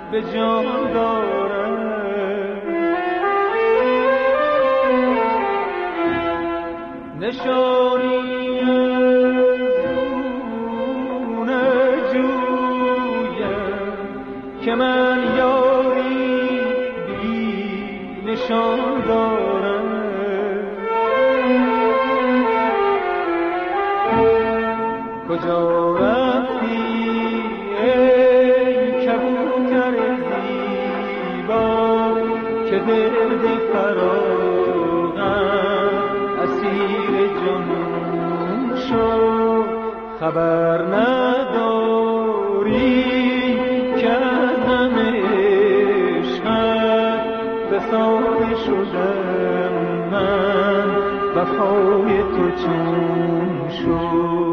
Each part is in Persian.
به جان دارم. نشانی از جویم که من یاری بی نشان دارم. کجا رفتی ای کبوتر زیبا که درد فراقم اسیر جنون شد. خبر نداری که از همه عشقت فسانه شدم من، وفای تو چون شد.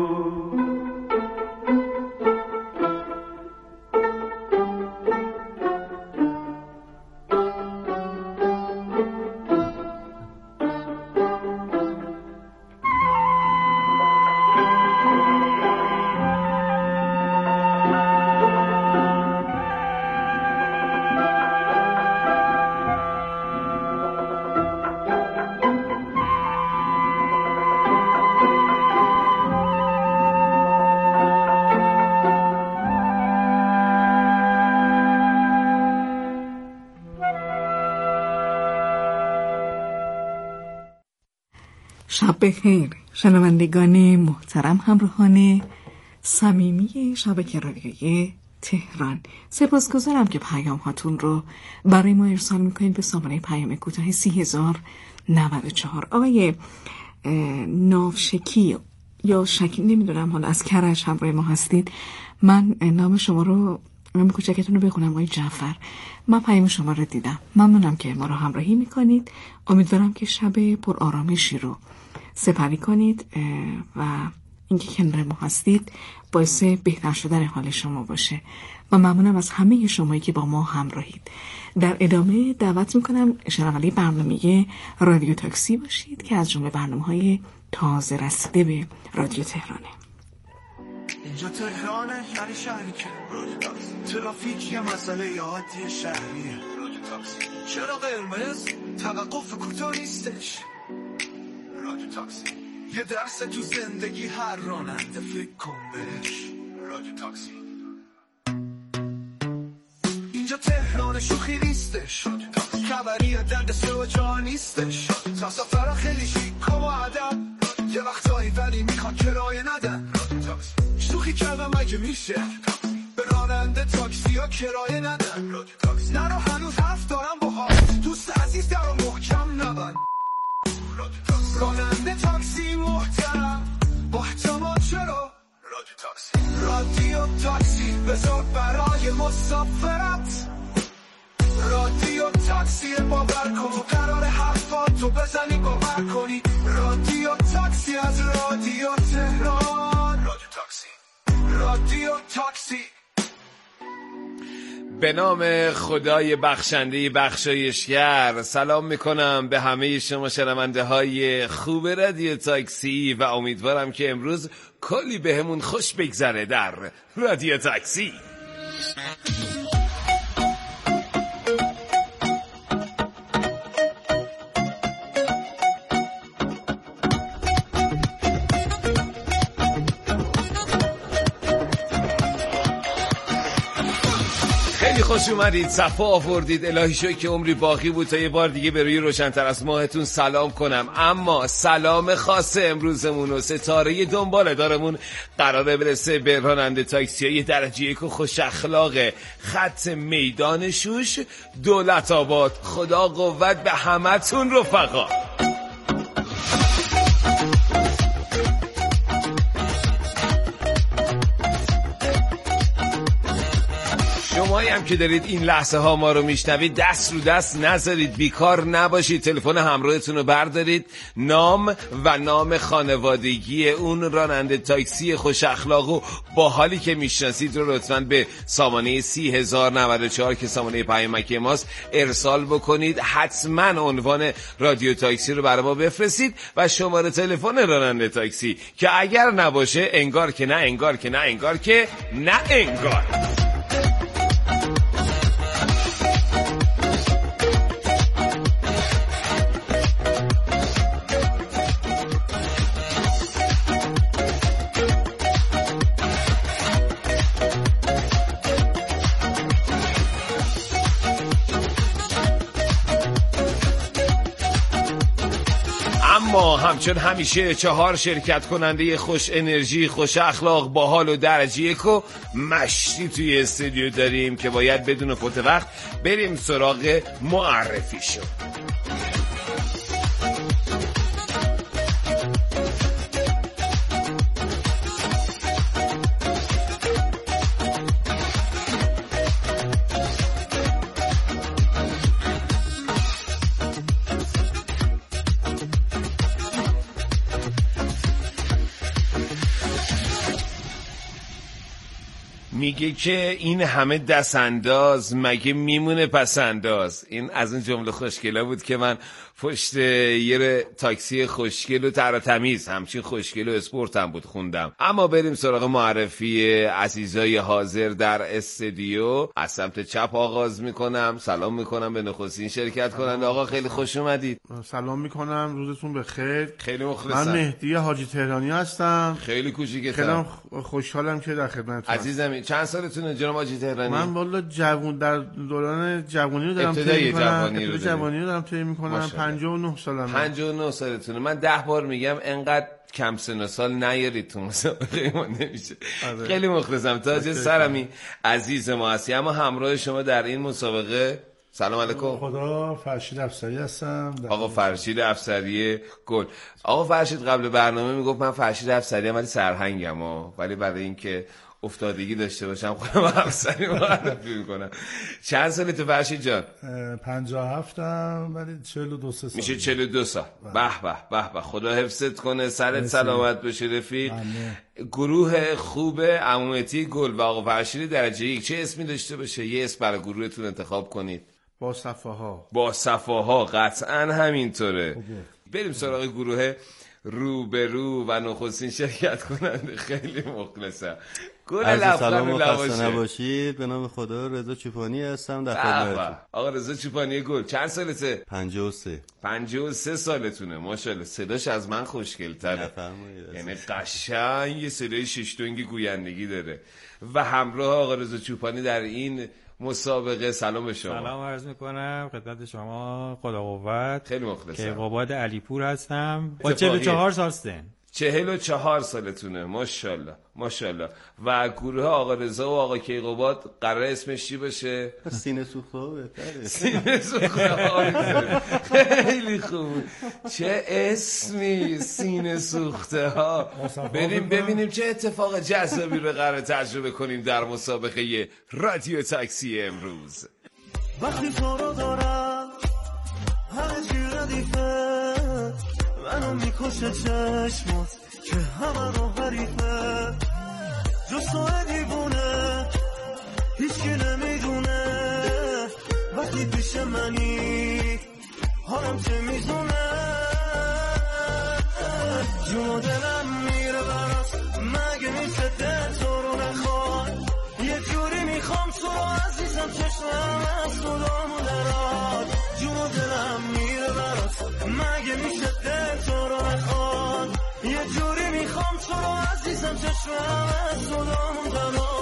شب بخیر شنوندگان محترم، همراهان صمیمی شبکه رادیویی تهران. سپاسگزارم که پیام هاتون رو برای ما ارسال میکنید به سامانه پیام کوتاه 3094. آقای ناوشکی یا شکی، نمیدونم حالا از کرج همراه ما هستید. من نام شما رو، نام کوچکتون رو بخونم. آقای جعفر، من پیام شما رو دیدم. ممنونم که ما رو همراهی میکنید. امیدوارم که شب پر آرامشی رو سپری کنید و اینکه کنار ما هستید باعث بهتر شدن حال شما باشه و ممنونم از همه شمایی که با ما همراهید. در ادامه دعوت میکنم شنونده برنامه رادیو تاکسی باشید که از جمله برنامه‌های تازه رسیده به رادیو تهرانه. اینجا تهرانه، یعنی شهری که ترافیک یه مسئله عادی شهریه. چرا قرمز توقف کوتاه نیستش. رادیو تاکسی یه درس تو زندگی، هر راننده فکر کن بهش. رادیو تاکسی اینجا تهران شوخی نیستش. خبری درد سو جا نیستش. سفر خیلی شیک و ادب، یه وقتایی ولی میخوان کرایه ندن. شوخی کردم مگه میشه به راننده تاکسی ها کرایه ندن. نرو هنوز حرف دارم با ها، دوست عزیز در رو محکم نبن. راننده تاکسی محترم با احتمال، چرا رادیو تاکسی بذار برای مسافرت. رادیو تاکسی باور کن و قرار حرفاتو بزنی باور کنی. رادیو تاکسی از رادیو تهران. رادیو تاکسی، رادیو تاکسی. به نام خدای بخشنده بخشایشگر سلام میکنم به همه شما شنونده های خوب رادیو تاکسی و امیدوارم که امروز کلی بهمون خوش بگذره در رادیو تاکسی. خوش اومدید، صفا آوردید. الهی شکر که عمری باقی بود تا یه بار دیگه به روی روشن‌تر از ماهتون سلام کنم. اما سلام خاص امروزمون و ستاره دنبال دارمون قراره برسه به راننده تاکسی‌های درجه 1 خوش اخلاق خط میدان شوش دولت آباد. خدا قوت به همتون رفقا. شمایی هم که دارید این لحظه ها ما رو میشنوید دست رو دست نذارید، بیکار نباشید، تلفن همراهتون رو بردارید، نام و نام خانوادگی اون راننده تاکسی خوش اخلاق و با حالی که میشناسید رو لطفاً به سامانه 3094 که سامانه پیامکی ماست ارسال بکنید. حتما عنوان رادیو تاکسی رو برای ما بفرستید و شماره تلفن راننده تاکسی که اگر نباشه انگار که نه، انگار که نه، انگار که نه، انگار. اما همچون همیشه 4 شرکت کننده خوش انرژی، خوش اخلاق، باحال و درجه 1 و مشتی توی استودیو داریم که باید بدون فوت وقت بریم سراغ معرفیشو. میگه که این همه دست انداز مگه میمونه پس انداز. این از اون جمله خوشگلا بود که من پشت یه تاکسی خوشگل و تر و تمیز همچین خوشگل و اسپورت هم بود خوندم. اما بریم سراغ معرفی عزیزای حاضر در استودیو. از سمت چپ آغاز میکنم. سلام میکنم به نخستین شرکت کننده. آقا خیلی خوش اومدید. سلام میکنم، روزتون بخیر. خیلی مخلصم. من مهدی حاجی تهرانی هستم. خیلی کوچیکتم. خیلی خوشحالم که در خدمتتون. عزیزم چند سالتونه جناب حاجی تهرانی؟ من والا در دوران جوانی رو دارم طی میکنم. جوانی رو دارم طی میکنم. 59 سالمه. 59 سالتونه. من 10 بار میگم انقدر کم سن و سال نیارید تو مسابقه ما نمیشه. خیلی مخلصم. تاج سرمی عزیز ما هستی. اما همراه شما در این مسابقه سلام علیکم. خدا فرشید افسری هستم. آقا فرشید افسری گل. آقا فرشید قبل برنامه میگفت من فرشید افسری ام ولی سرهنگم ولی برای اینکه افتادگی داشته باشم خودم افسری معرفی میکنم. چند سالته فرشید جان؟ 57م ولی 42 سال میشه. 42 سال. به به خدا حفظت کنه، سرت سلامت بشه رفیق. گروه خوب عمومتی گل و آقا فرشید درجه 1 چه اسمی داشته باشه؟ یه اسم برای گروهتون انتخاب کنید. با صفاها قطعا همینطوره. بریم سراغ گروه روبرو و نخستین شرکت کننده. خیلی مخلصم. عرض سلام و خسته نباشید. به نام خدا رضا چوپانی هستم در خدمتتون. آقا رضا چوپانی گل. چند سالته؟ 53 سالتونه. ماشاءالله صداش از من خوشگل‌تره. یعنی قشنگ یه صدای ششتونگی گویندگی داره. و همراه آقا رضا چوپانی در این مسابقه سلام به شما. سلام عرض میکنم خدمت شما. خدا قوت. خیلی مخلصم. که قباد علیپور هستم. با 44 سال سن. 44 سالتونه. ماشاءالله. و گروه آقا رضا و آقا کیقوباد قرار اسمش چی باشه؟ سینه سوخته ها بهتره. سینه سوخته ها. خیلی خوب. چه اسمی، سینه سوخته ها. بریم ببینیم چه اتفاق جذابی رو قرار تجربه کنیم در مسابقه رادیو تاکسی امروز. وقتی تو رو دارم همه چی ردیفه، منو میکشه چشمات که همه رو حریفه، جز تو دیوونه هیچکی نمیدونه، وقتی پیش منی حالم چه میزونه، جون و دلم میره برات، مگه میشه دل تو رو نخواد، یه جوری میخوام تو رو عزیزم چشمم از صدامو درات، جون و دلم میره برات، مگه میشه دل تو رو نخواد، یه جوری میخوام تو رو عزیزم چشمم از صدامو درات.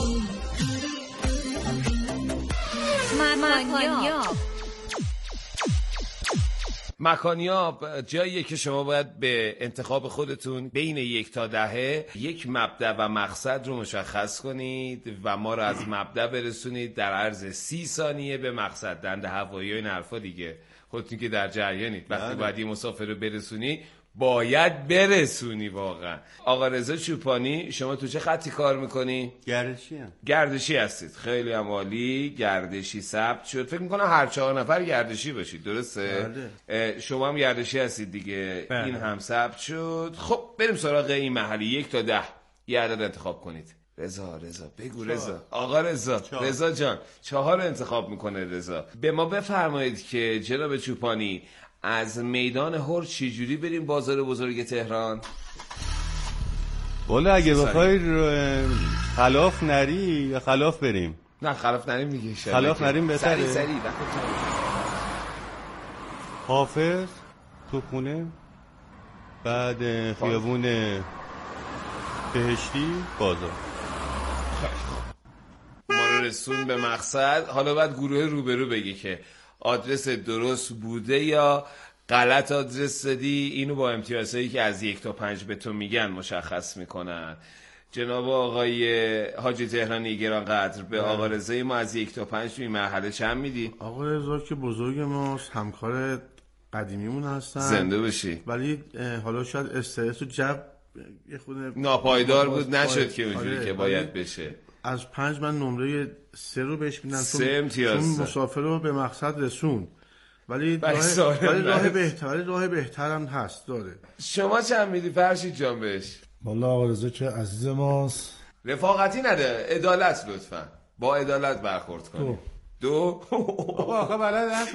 مکانیاب جاییه که شما باید به انتخاب خودتون بین 1 تا 10 یک مبدأ و مقصد رو مشخص کنید و ما رو از مبدأ برسونید در عرض 30 ثانیه به مقصد. دنده هوایی و این حرفا دیگه خودتون که در جریانید. وقتی باید یه مسافر رو برسونی باید برسونی واقعا. آقا رضا چوپانی شما تو چه خطی کار میکنی؟ گردشی هستید. خیلی عالی. گردشی ثبت شد. فکر میکنم هر 4 نفر گردشی باشید، درسته؟ بله. شما هم گردشی هستید دیگه. بله. این هم ثبت شد. خب بریم سراغ این محلی. 1 تا 10 یه عدد انتخاب کنید. رضا بگو. رضا آقا رضا جان 4 رو انتخاب میکنه. رضا به ما بفرمایید که جناب چوپانی از میدان هر چجوری بریم بازار بزرگ تهران؟ والا اگه بخوای خلاف نری یا خلاف بریم؟ نه خلاف نریم دیگه. خلاف نریم بهتره. سری حافظ توپخونه، بعد خیابون بهشتی، بازار. ما رو رسون به مقصد. حالا بعد گروه روبرو بگی که آدرس درست بوده یا غلط آدرس دادی، اینو با امتیازهایی که از 1 تا 5 به تو میگن مشخص میکنن. جناب آقای حاجی تهرانی گرانقدر، به آقا رضای ما از 1 تا 5 توی مرحله چند میدی؟ آقا رضا که بزرگ ماست، همکار قدیمیمون هستن، زنده بشی. ولی حالا شاید استرس و جب یه خود ناپایدار بود، نشد که اونجوری که باید بشه. از 5 من نمره 3 رو بهش میدم، 3 امتیاز، چون مسافر رو به مقصد رسون، ولی راه بهترم هست داره. شما چند میدی فرشید جان بهش؟ والا آقا رضا که عزیز ماست، رفاقتی نده، عدالت لطفا با عدالت برخورد کنی. 2 آقا بلد هست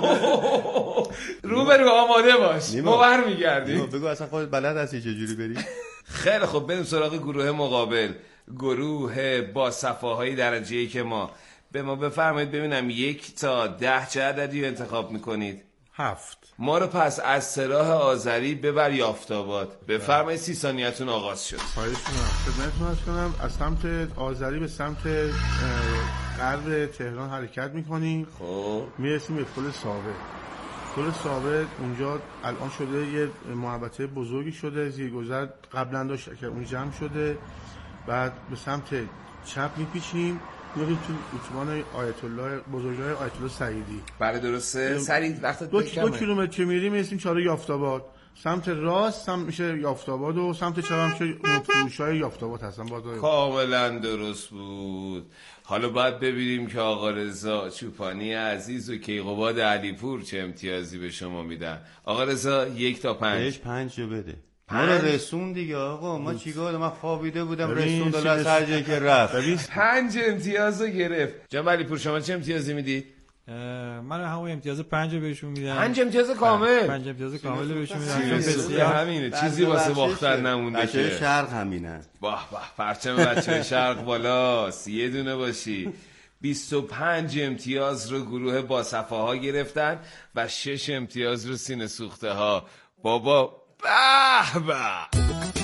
رو به رو آماده باش، ما برمیگردیم. بگو اصلا خودت بلد هستی چجوری بری؟ خیلی خب بریم سراغ گروه مقابل، گروه با صفاهای درجه‌ای که ما. به ما بفرمایید ببینم 1 تا 10 چه عددی رو انتخاب میکنید؟ 7. ما رو پس از سراح آذری ببر یافت‌آباد. بفرمایید 30 ثانیه‌تون آغاز شد. خواهش می‌کنم. خدمتتون عرض کنم از سمت آذری به سمت غرب تهران حرکت می‌کنیم. خب میرسیم به پل ثابت. پل ثابت اونجا الان شده یه محوطه بزرگی شده، زیرگذر قبلا داشت که اون جمع شده. بعد به سمت چپ می‌پیچیم میریم تو اتوبان آیت الله بزرگراه آیت الله سعیدی. بله درسته. سریع وقت 2 کیلومتر که میریم میرسیم چهار یافت‌آباد. سمت راست سمت میشه یافت‌آباد و سمت چپ هم میشه فروش‌های یافت‌آباد هستن. کاملا درست بود. حالا باید ببینیم که آقا رضا چوپانی عزیز و کیقوباد علیپور چه امتیازی به شما میدن. آقا رضا 1 تا 5. بهش 5 رو بده. ما رو رسون دیگه آقا، ما چیکار؟ من خوابیده بودم رسون دل از هر جایی که رفت. 5 امتیاز رو گرفت. جناب علیپور شما چه امتیازی میدی؟ من همون امتیاز 5 رو بهشون میدم. 5 امتیاز کامل؟ 5 امتیاز کامل بهشون میدم. همینه، چیزی واسه باختن نمونده که. بچه شرق همینه. واه پرچم بچه شرق بالاست، یه دونه باشی. 25 امتیاز رو گروه با صفاها گرفتن و 6 امتیاز رو سینه سوخته ها. بابا به به.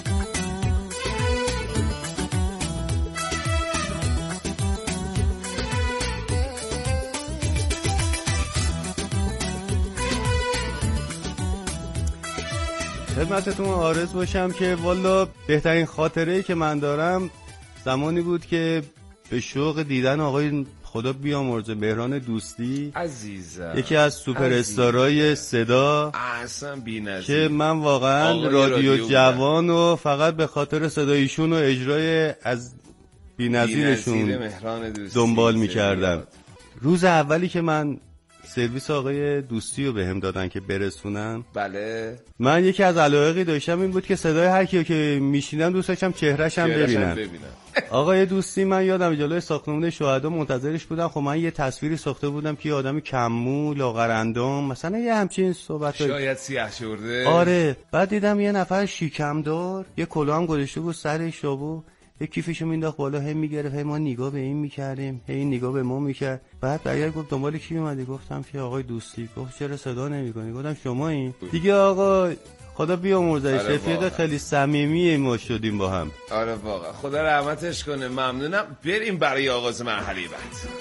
خدمتتون عارض باشم که والا بهترین خاطره‌ای که من دارم زمانی بود که به شوق دیدن آقای خدا بیامرزه مهران دوستی عزیزم، یکی از سوپر استارای صدا، اصلا بی‌نظیر، که من واقعا رادیو جوان و فقط به خاطر صدایشون و اجرای از بی‌نظیرشون دنبال می‌کردم. روز اولی که من سرویس آقای دوستی رو بهم دادن که برسونم، بله، من یکی از علایقی داشتم این بود که صدای هر کیو که میشینم دوست داشتم چهره‌ش هم ببینم. آقای دوستی من یادم جلوی ساختمان شهدا منتظرش بودم. خب من یه تصویری ساخته بودم که یه آدم کم‌مو لاغرندام مثلا یه همچین صحبت شاید سیاه شورده. آره. بعد دیدم یه نفر شیکم‌دار یه کلاه هم گذاشته بود سرش و یه کیفشو مینداخت بالا، هی میگرفت، هی ما نگاه به این میکردیم، هی نگاه به ما میکرد. بعد برگشت گفت دنبال کی اومدی؟ گفتم که آقای دوستی. گفت چرا صدا نمیکنی؟ گفتم شما این دیگه. آقا خدا بیامرزه، رفیق خیلی صمیمی ما شدیم با هم. آره واقعا خدا رحمتش کنه. ممنونم. بریم برای آغاز مرحله بعد.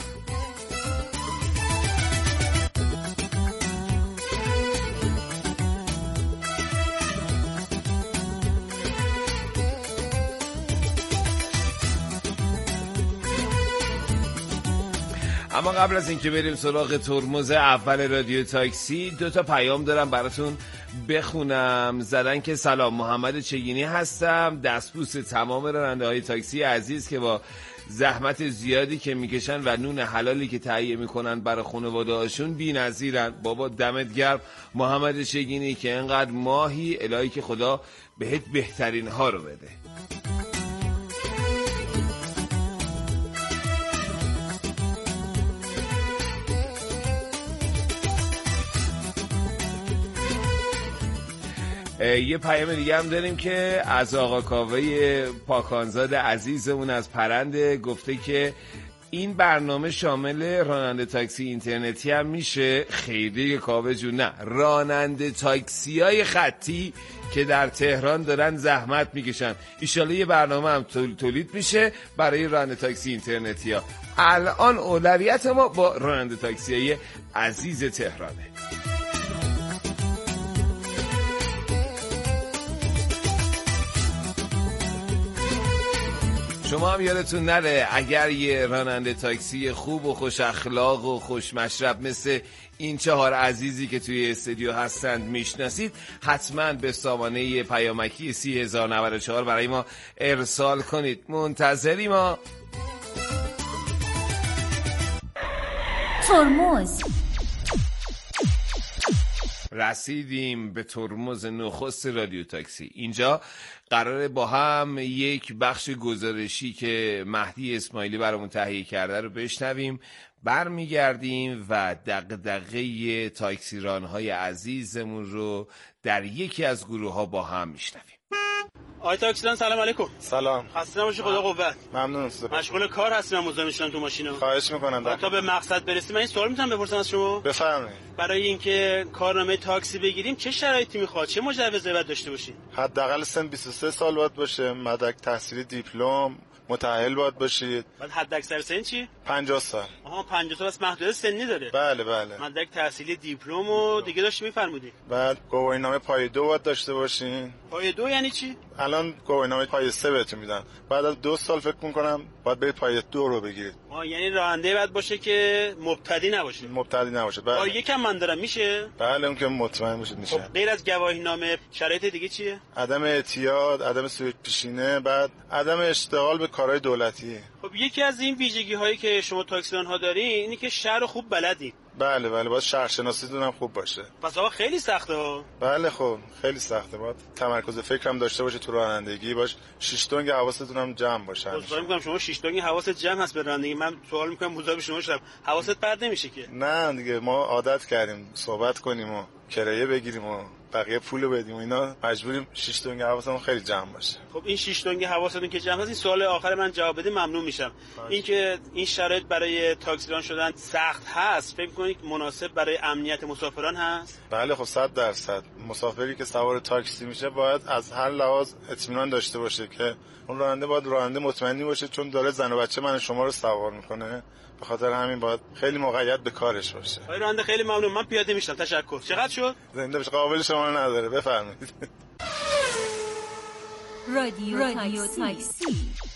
اما قبل از اینکه بریم سراغ ترمز اول رادیو تاکسی، 2 تا پیام دارم براتون بخونم. زدن که سلام، محمد چگینی هستم، دستبوس تمام راننده‌های تاکسی عزیز که با زحمت زیادی که میکشن و نون حلالی که تهیه میکنن برای خانواده هاشون بی‌نظیرن. بابا دمت گرم محمد چگینی که انقدر ماهی، الهی که خدا بهت بهترین ها رو بده. یه پیام دیگه هم داریم که از آقا کاوه پاکانزاد عزیزمون از پرنده، گفته که این برنامه شامل راننده تاکسی اینترنتی هم میشه؟ خیلی کاوه جون، نه، راننده تاکسی های خطی که در تهران دارن زحمت میکشن. ایشالا یه برنامه هم تولید میشه برای راننده تاکسی اینترنتی ها. الان اولویت ما با راننده تاکسی های عزیز تهرانه. شما هم یادتون نره اگر یه راننده تاکسی خوب و خوش اخلاق و خوش مشرب مثل این 4 عزیزی که توی استودیو هستند میشناسید، حتما به سامانه پیامکی 30,094 برای ما ارسال کنید. منتظری ما. ترمز. رسیدیم به ترمز نخست رادیو تاکسی. اینجا قراره با هم یک بخش گزارشی که مهدی اسماعیلی برامون تهیه کرده رو بشنویم، برمیگردیم و دغدغه تاکسیران‌های عزیزمون رو در یکی از گروه‌ها با هم میشنویم. آقای تاکسیران سلام علیکم. سلام. خسته نباشی، خدا قوت. ممنون استاد. مشغول کار هستم، مزاحم میشم تو ماشینم. خواهش میکنم. تا به مقصد برسیم من این سوال میتونم بپرسم از شما؟ بفرمایید. برای اینکه کارنامه تاکسی بگیریم چه شرایطی میخواد؟ چه مجوزی باید داشته باشیم؟ حداقل سن 23 سال باید باشه، مدرک تحصیلی دیپلم، متأهل باید باشید. بعد حد اکثر سن چی؟ 50 سال. آها 50 سال بس محدودیت سنی داره. بله بله. مدرک تحصیلی دیپلم و دیگه داشتی میفرمودی. بعد گواهینامه پایه 2 باید داشته باشین. پایه 2 یعنی چی؟ الان گواهینامه پایه 3 بهتون میدن. بعد از 2 سال فکر میکنم باید برید پایه 2 رو بگیرید. یعنی راننده باید باشه که مبتدی نباشه. مبتدی نباشه. بله. یکم من دارم میشه؟ بله اون که مطمئن باشید میشه. خب غیر از گواهینامه شرایط دیگه چیه؟ عدم اعتیاد، عدم سوء پیشینه، بعد عدم اشتغال به کارهای دولتی. خب یکی از این ویژگی هایی که شما تاکسیران ها دارین اینی که شهر خوب بلدین. بله بله، باید شهرشناسیتون هم خوب باشه. پس آقا خیلی سخته ها. بله خب خیلی سخته، باید تمرکز فکرم داشته باشه تو رانندگی، باش 6 تنگ حواستون هم جمع باشه. سوال می‌کنم شما 6 تنگ حواست جمع هست به رانندگی، من سوال می‌کنم مزاحم شما شدم، حواست پرت نمیشه که؟ نه دیگه ما عادت کردیم صحبت کنیم و کرایه بگیریم و بقیه پولو بدیم و اینا، مجبوریم 6 تنگ حواسمون خیلی جمع باشه. خب این 6 تنگ حواستون که جمع هست، این سوال آخر من جواب بده ممنون میشم. اینکه این شرایط برای تاکسیران شدن سخت هست، فکر می‌کنید مناسب برای امنیت مسافران هست؟ بله خب 100% مسافری که سوار تاکسی میشه باید از هر لحاظ اطمینان داشته باشه که اون راننده باید راننده مطمئنی باشه، چون داره زن و بچه من شما رو سوار میکنه، به خاطر همین باید خیلی مقید به کارش باشه. آقای راننده خیلی ممنون، من پیاده میشم. تشکر. چقدر شد؟ زنده بشه، قابل شما نداره. بفرمایید. رادیو تاکسی.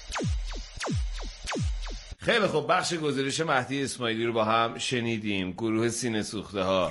خیلی خب، بخش گزارش مهدی اسماعیلی رو با هم شنیدیم. گروه سینه سوخته ها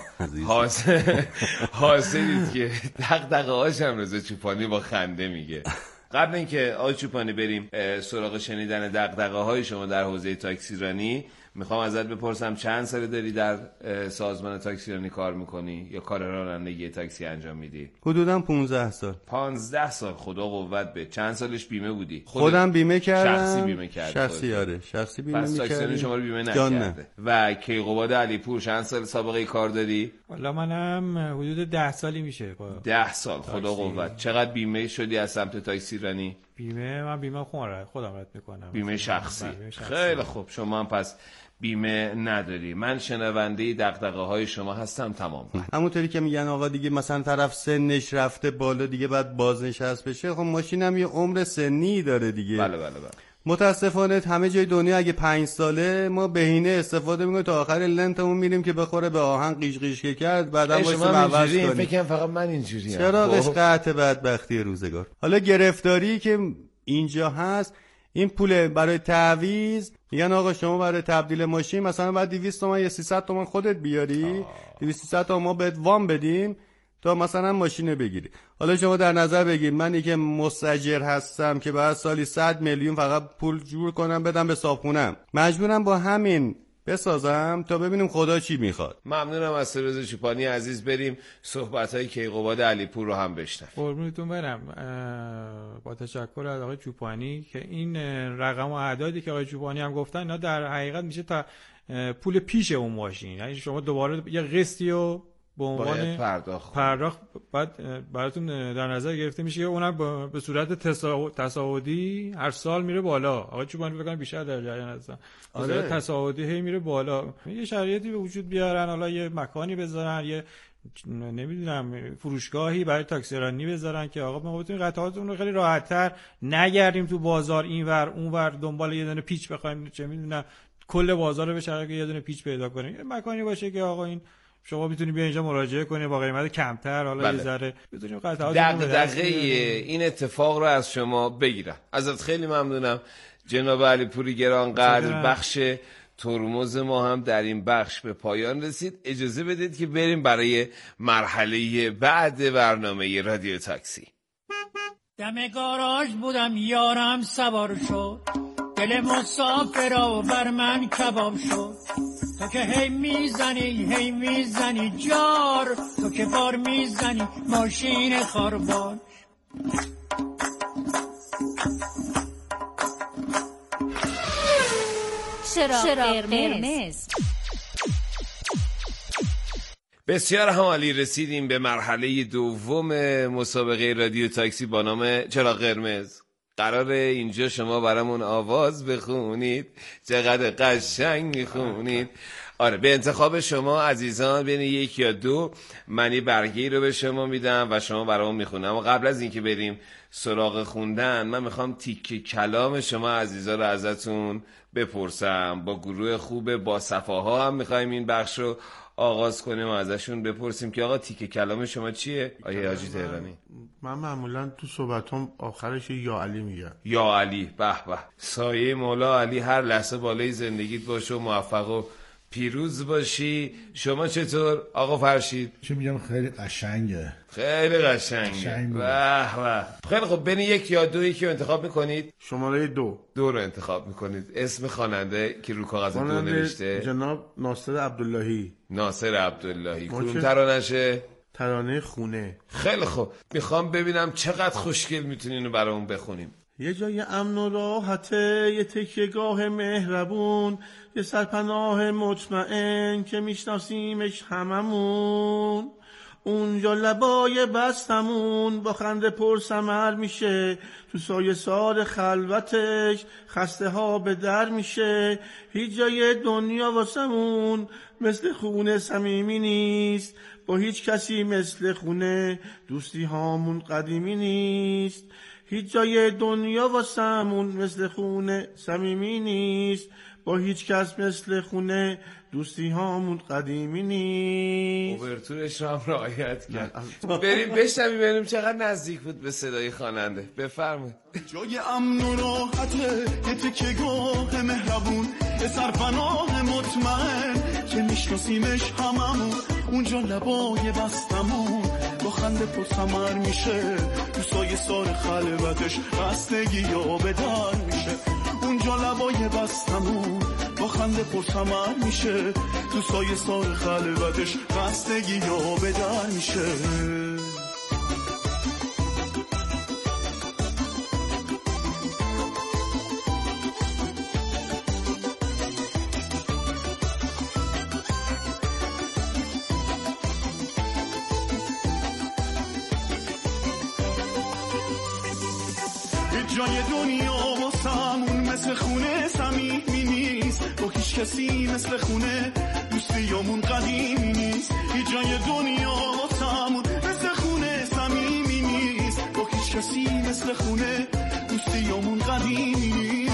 حاضرید که دغدغه هاشم رضا چوپانی با خنده میگه. قبل اینکه آقای چوپانی بریم سراغ شنیدن دغدغه های شما در حوزه تاکسیرانی، میخوام ازت بپرسم چند سال داری در سازمان تاکسیرانی کار میکنی یا کار رانندگی تاکسی انجام میدی؟ حدوداً 15 سال. 15 سال، خدا قوت به. چند سالش بیمه بودی؟ خودم بیمه کردم. شخصی بیمه کردی؟ شخصی آره، شخصی بیمه می‌کردم. پس تاکسیرانی شما رو بیمه نکرده. و کیقوباد علیپور چند سال سابقه کار داری؟ والا منم حدود 10 سالی میشه. 10 سال، خدا قوت. چقدر بیمه شدی از سمت تاکسیرانی؟ من بیمه خودم رد میکنم. بیمه شخصی. خیلی خوب، شما هم پس بیمه نداری. من شنونده دغدغه های شما هستم. تمام. همونطوری که میگن آقا دیگه مثلا طرف سنش رفته بالا دیگه بعد بازنشست بشه، خب ماشینم یه عمر سنی داره دیگه. بله. متاسفانه همه جای دنیا اگه 5 ساله ما بهینه استفاده میکنیم تا آخر لنتمون میریم که بخوره به آهن قیش قیش که کرد، بعدم واسه عوض کنیم. فکر کنم فقط من اینجوریم. چراغش قطع بدبختی روزگار. حالا گرفتاری که اینجا هست، این پول برای تعویض، میگن آقا شما برای تبدیل ماشین مثلا بعد 200 تومن یا 300 تومن خودت بیاری، 200 تومن ما بهت وام بدیم تا مثلا ماشین بگیری. حالا شما در نظر بگیر من که مستاجر هستم که بعد سالی 100 میلیون فقط پول جور کنم بدم به صاحبخونم، مجبورم با همین بسازم تا ببینیم خدا چی میخواد. ممنونم از رضا چوپانی عزیز. بریم صحبت‌های کیقوباد علیپور رو هم بشنویم. قربونتون برم. با تشکر از آقای چوپانی که این رقم و اعدادی که آقای چوپانی هم گفتن اینا در حقیقت میشه تا پول پیش اون ماشین. یعنی شما دوباره یه قسطی رو به عنوان پرداخت بعد براتون در نظر گرفته میشه که اونم به صورت تصاعدی هر سال میره بالا. آقای چوبانی فکر کنم بیشتر در جریان هستن. به صورت تصاعدی هی میره بالا. یه شرایطی به وجود بیارن، حالا یه مکانی بذارن، یه نمیدونم فروشگاهی برای تاکسیرانی بذارن که آقا ما بتونیم قطعاتمون رو خیلی راحت‌تر نگردیم تو بازار اینور اونور دنبال یه دونه پیچ بخوایم، چه میدونم کل بازار رو بچرخه که یه دونه پیچ پیدا کنیم. یه مکانی باشه که آقا این شما میتونی بیا اینجا مراجعه کنی با قیمت کمتر، حالا یه ذره بتونیم قطعات دغدغه این اتفاق رو از شما بگیرم. ازت خیلی ممنونم. جناب علیپوری گرانقدر، بخش ترمز ما هم در این بخش به پایان رسید. اجازه بدید که بریم برای مرحله بعد برنامه رادیو تاکسی. دم گاراژ بودم یارم سوار شد، دل مسافرا بر من کباب شد. تو که هی میزنی جار، تو که بار میزنی ماشین خاربار. چراغ قرمز. بسیار همالی، رسیدیم به مرحله دوم مسابقه رادیو تاکسی با نام چراغ قرمز. قراره اینجا شما برامون آواز بخونید، چقدر قشنگ میخونید. آره، به انتخاب شما عزیزان بین 1 یا 2 من برگه‌ای رو به شما میدم و شما برامون میخونم. اما قبل از اینکه بریم سراغ خوندن، من میخوام تیکه کلام شما عزیزان رو ازتون بپرسم. با گروه خوب با صفاها هم میخوایم این بخش رو آغاز کنیم و ازشون بپرسیم که آقا تیکه کلام شما چیه؟ آیه حاجی تهرانی. من معمولا تو صحبتام آخرش یا علی میگم. یا علی. به به، سایه مولا علی هر لحظه بالای زندگیت باشه و موفق و پیروز باشی. شما چطور آقا فرشید؟ چه میگم، خیلی قشنگه. خیلی قشنگه. به به. خیلی خب، بین 1 یا 2 که انتخاب میکنید. شماره 2 رو انتخاب میکنید. اسم خواننده که رو کاغذ 2 نوشته جناب ناصر عبداللهی. ناصر عبداللهی. کدوم ترانشه؟ ترانه خونه. خیلی خوب، میخوام ببینم چقدر خوشگل میتونین اینو برامون بخونیم. یه جای امن و راحته، یه تکیه‌گاه مهربون، یه سرپناه مطمئن که میشناسیمش هممون. اونجا لبای بستمون با خنده پر ثمر میشه، تو سایه سار خلوتش خسته ها به در میشه. هیچ جای دنیا واسمون مثل خونه صمیمی نیست، با هیچ کسی مثل خونه دوستی هامون قدیمی نیست. هیچ جای دنیا واسمون مثل خونه صمیمی نیست، با هیچ کس مثل خونه دوستی هامون قدیمی نیست. اوورتورش رو هم رعایت کرد. بریم بشنویم ببینیم چقدر نزدیک بود به صدای خواننده. بفرمایید. جای امن و راحته، یه تکیه‌گاه مهربون، یه سرپناه مطمئن که میشناسیمش هممون. اونجا لبای بستمون با خنده پر ثمر میشه، تو سایه سار خلوتش خستگی یا به در میشه. اونجا لبای بستمون با خنده پر ثمر میشه، تو سایه سار خلوتش خستگی یا به در میشه. جای دنیا واسمون مثل خونه صمیمی نیست، با هیچ کسی مثل خونه دوستیامون قدیمی نیست. هیچ جای دنیا واسمون مثل خونه صمیمی نیست، با هیچ کسی مثل خونه دوستیامون قدیمی نیست.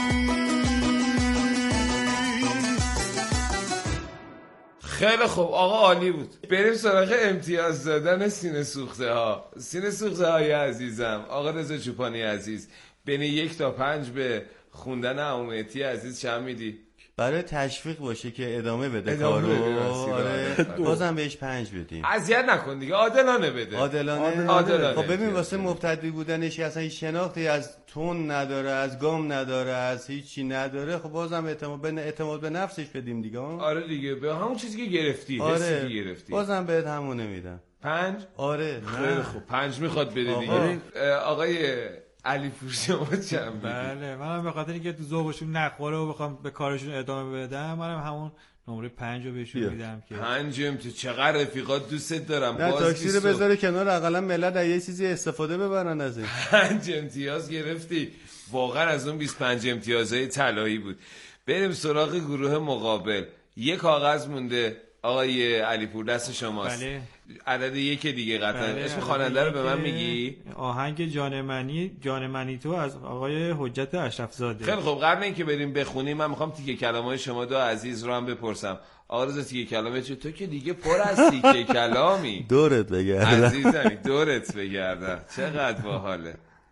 خیلی خوب آقا، عالی بود. بریم سراغ امتیاز دادن سینه سوخته ها. سینه سوخته های عزیزم، آقا رضا چوپانی عزیز، بین 1 تا 5 به خوندن عمومیتی عزیز چند میدی؟ برای تشویق باشه که ادامه بده کارو. آره، بازم بهش 5 بدیم. اذیت نکن دیگه، عادلانه بده. عادلانه. خب ببین واسه مبتدی بودنش اصلا هیچ شناختی از تون نداره، از گام نداره، از هیچی نداره. خب بازم اعتماد به نفسش بدیم دیگه. آره دیگه، به همون چیزی که گرفتی. آره، بازم بهت همونه میدم. 5. آره. خیلی خوب، 5 میخواد بده دیگه. آقای علیپور شما چند میدی؟ بله، منم به خاطر اینکه تو ذوقشون نخوره و بخوام به کارشون ادامه بدم، منم همون نمره 5 رو بهشون میدم که 5. تو چقدر رفیقات دوستت دارم. نه، تاکسی رو بذاره کنار، حداقل ملت از یه چیزی استفاده ببرن از این. 5 امتیاز گرفتی. واقعا از اون 25 امتیازهای طلایی بود. بریم سراغ گروه مقابل. یک کاغذ مونده آقای علیپور، دست شماست. بله. عدد 1 دیگه قطعا. بله. اسم خواننده رو به من میگی؟ آهنگ جان منی تو از آقای حجت اشرف زاده. خیلی خب، قبل اینکه بریم بخونیم من میخوام تیکه کلامای شما 2 عزیز رو هم بپرسم. آقا رضا، تیکه کلامه تو که دیگه پر از تیکه کلامی. دورت بگردم عزیزمی، دورت بگردم. چقدر باحاله.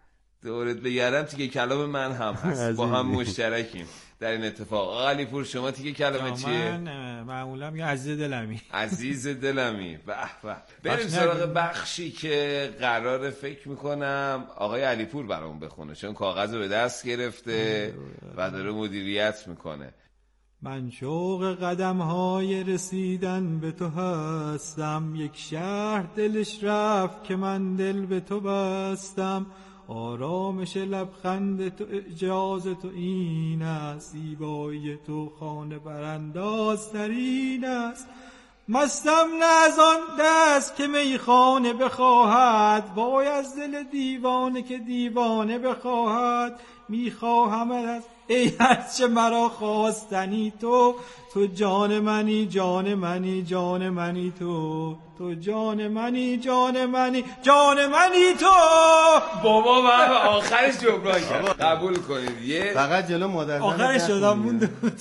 دورت بگردم تیکه کلام من هم هست، با هم مشترکیم در این اتفاق. آقا علیپور شما تیکه کلمه چیه؟ من معمولا میگم عزیز دلمی. عزیز دلمی. به به. بریم سراغ بخشی که قراره فکر میکنم آقای علیپور برامون بخونه، چون کاغذ رو به دست گرفته و داره مدیریت میکنه. من شوق قدم‌های رسیدن به تو هستم، یک شهر دلش رفت که من دل به تو بستم. آرامش لبخند تو اعجاز تو این است، زیبایی تو خانه برانداز ترین است. مستم نه از آن دست که میخانه بخواهد، وای از دل دیوانه که دیوانه بخواهد. میخواهم از ای هرچه مرا خواستنی تو جان منی جان منی جان منی تو جان منی جان منی جان منی تو. بابا من آخرش جبران کرد. قبول کنید یه فقط جلو مادر زنه آخرش شدم مونده بود.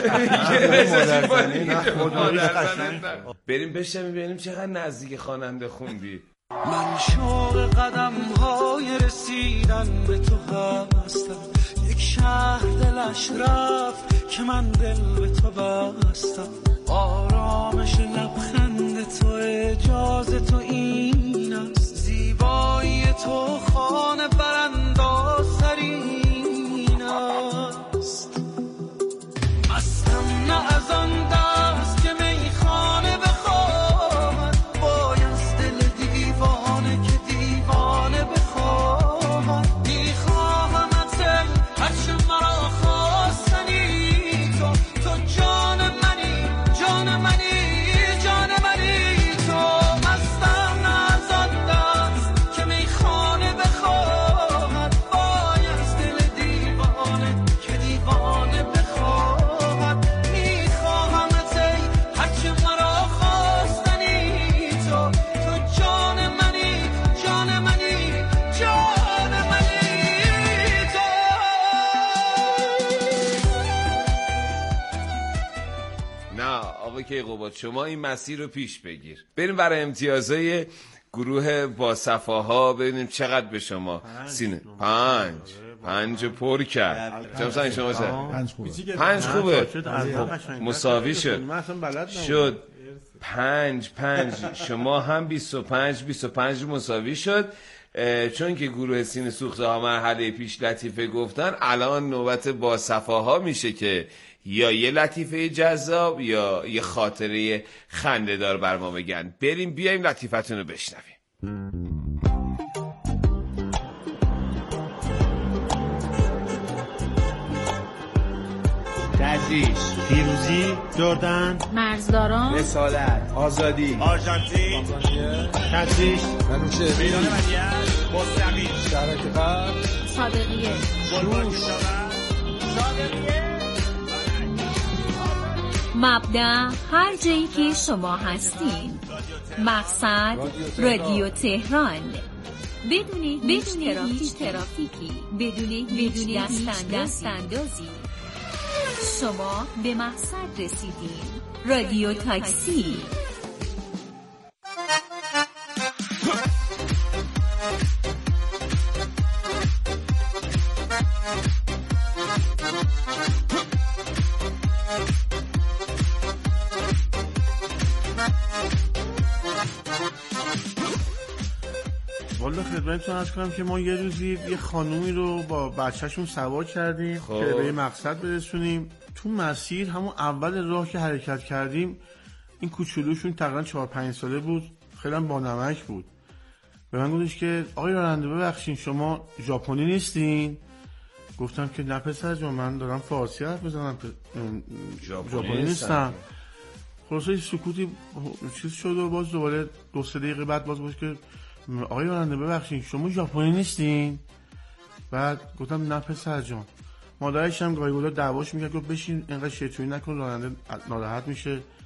بریم بشنویم ببینیم چقدر نزدیک خواننده خوندی. من شوق قدم‌های رسیدن به تو هستم، یک شهر دلش رفت که من دل به تو بستم. آرامش لبخند تو اجاز تو این است، زیبایی تو خانه برانداز ترین است. مستم نه از آن دست که میخانه بخواهد، وای از دل دیوانه که دیوانه بخواهد. میخواهمت هرچه مرا خواستنی تو جان منی جان منی جان منی تو. مستم نه از آن دست که میخانه بخواهد، وای از دل دیوانه که دیوانه بخواهد. میخواهمت هرچه مرا خواستنی تو جان منی جان منی جان منی تو. نه آقا کیقوباد شما این مسیر رو پیش بگیر. بریم برای امتیازهای گروه با صفاها ببینیم چقدر به شما سینه. 5 پر کرد. چند شما شد؟ 5 خوبه. مساوی شد 5 شما هم 25 مساوی شد. چون که گروه سینه سوخته ها مرحله پیش لطیفه گفتن، الان نوبت با صفاها میشه که یا یه لطیفه جذاب یا یه خاطره خنده‌دار بر ما بگن. بریم بیایم لطیفتون رو بشنویم. تدریج، پیروزی، جردن، مرزداران، رسالت، آزادی، آرژانتین، تدریج، منوشه، میدان مدیت، مستقیم، شرک قرد، صادقیه، شوش، مبدأ هر جایی که شما هستین. مقصد رادیو تهران. بدون هیچ ترافیکی، بدون هیچ دستاندازی شما به مقصد رسیدین. رادیو تاکسی. والا خدمتتون عرض کنم که ما یه روزی یه خانومی رو با بچه‌شون سوار کردیم که به مقصد برسونیم. تو مسیر همون اول راه که حرکت کردیم، این کوچولوشون تقریبا 4-5 ساله بود، خیلی هم بانمک بود. به من گفتش که آقای راننده ببخشید شما ژاپنی نیستین؟ گفتم که نه پسر جان، من دارم فارسی حرف میزنم، ژاپنی نیستم. خلاصه سکوتی چیز شد و باز دوباره 2-3 دقیقه بعد باز که آقای راننده ببخشید شما ژاپنی نیستین؟ بعد گفتم نه پسر جان. مادرش هم گاهی گاهی دعواش میکرد، گفت بشین اینقدر شیطونی نکن راننده ناراحت میشه.